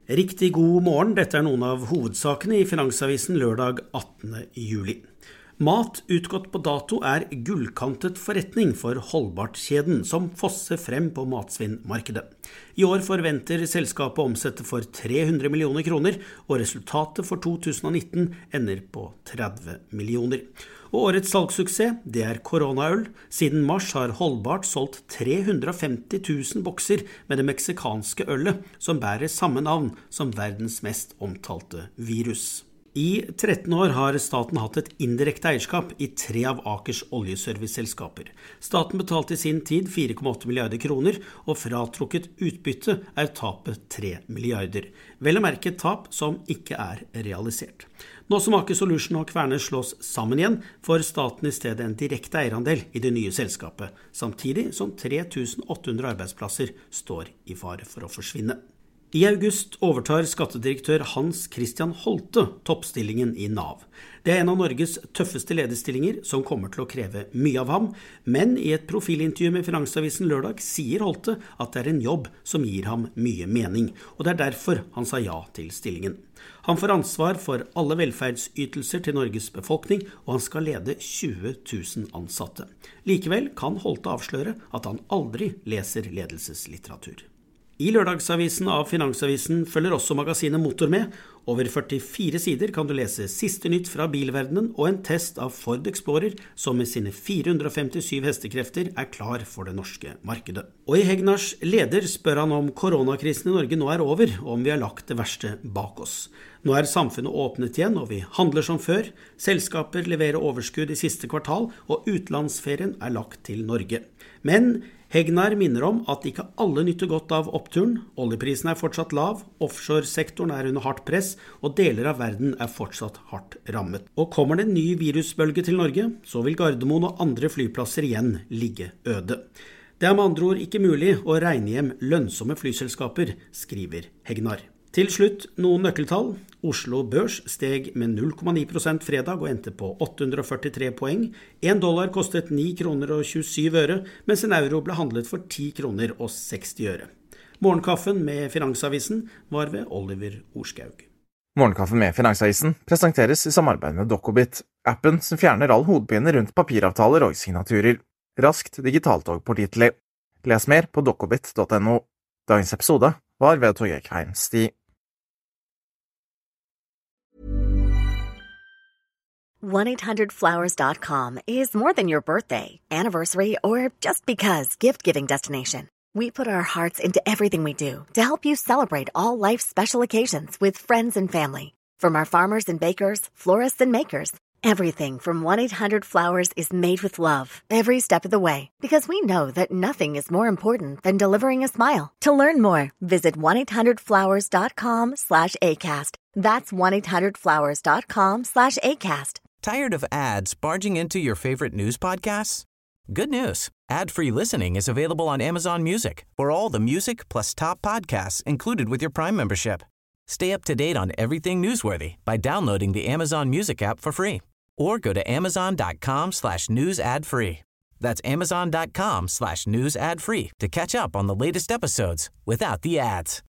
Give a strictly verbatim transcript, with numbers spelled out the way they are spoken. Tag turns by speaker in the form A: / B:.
A: Riktig god morgen, dette er noen av hovedsakene i Finansavisen lørdag attende juli. Mat utgått på dato er gullkantet forretning for Holdbart-kjeden som fosser frem på matsvinnmarkedet. I år forventer selskapet omsette for tre hundre millioner kroner, og resultatet for to tusen og nitten ender på tretti millioner. Og årets salgssuksess, det er koronaøl. Siden mars har Holdbart solgt tre hundre og femti tusen bokser med det meksikanske ølet, som bærer samme navn som verdens mest omtalte virus. I tretten år har staten hatt et indirekte eierskap i tre av Akers oljeserviceselskaper. Staten betalte i sin tid fire komma åtte milliarder kroner, og fratrukket utbytte er tapet tre milliarder. Vel å merke et tap som ikke er realisert. Nå som Aker Solutions og Kværner slås sammen igjen, får staten i stedet en direkte eierandel i det nye selskapet, samtidig som tre tusen åtte hundre arbeidsplasser står i fare for å forsvinne. I august overtar skattedirektør Hans Christian Holte toppstillingen i Nav. Det er en av Norges tøffeste lederstillinger som kommer til å kreve mye av ham, men i et profilintervju med Finansavisen lørdag sier Holte at det er en jobb som gir ham mye mening, og det er derfor han sa ja til stillingen. Han får ansvar for alle velferdsytelser til Norges befolkning, og han skal lede tjue tusen ansatte. Likevel kan Holte avsløre at han aldri leser ledelseslitteratur. I lørdagsavisen av Finansavisen følger også magasinet Motor med. Over førtifire sider kan du lese siste nytt fra bilverdenen og en test av Ford Explorer, som med sine fire hundre og femtisyv hestekrefter er klar for det norske markedet. Og i Hegnars leder spør han om koronakrisen i Norge nå er over, og om vi har lagt det verste bak oss. Nå er samfunnet åpnet igjen, og vi handler som før. Selskaper leverer overskudd i siste kvartal, og utlandsferien er lagt til Norge. Men Hegnar minner om at ikke alle nytter godt av oppturen, oljeprisen er fortsatt lav, offshore-sektoren er under hardt press, og deler av verden er fortsatt hardt rammet. Og kommer det en ny virusbølge til Norge, så vil Gardermoen og andre flyplasser igjen ligge øde. Det er med andre ord ikke mulig å regne hjem lønnsomme flyselskaper, skriver Hegnar. Til slutt noen nøkkeltall. Oslo Børs steg med null komma ni prosent fredag og endte på åtte hundre og førtitre poeng. En dollar kostet ni kroner og tjuesyv øre, mens en euro ble handlet for ti kroner og seksti øre. Morgenkaffen med Finansavisen var ved Oliver Orskaug.
B: Morgenkaffen med Finansavisen presenteres i samarbeid med Dokobit, appen som fjerner all hodepine rundt papiravtaler og signaturer. Raskt, digitalt og pålitelig. Les mer på dokobit punktum no. Dagens episode var ved Torgeir Kveim Sti.
C: one eight hundred flowers dot com is more than your birthday, anniversary, or just because gift-giving destination. We put our hearts into everything we do to help you celebrate all life's special occasions with friends and family. From our farmers and bakers, florists and makers, everything from one eight hundred flowers is made with love every step of the way, because we know that nothing is more important than delivering a smile. To learn more, visit one eight hundred flowers dot com slash ACAST. That's one eight hundred flowers dot com slash ACAST.
D: Tired of ads barging into your favorite news podcasts? Good news. Ad-free listening is available on Amazon Music for all the music plus top podcasts included with your Prime membership. Stay up to date on everything newsworthy by downloading the Amazon Music app for free or go to amazon.com slash news ad free. That's amazon.com slash news ad free to catch up on the latest episodes without the ads.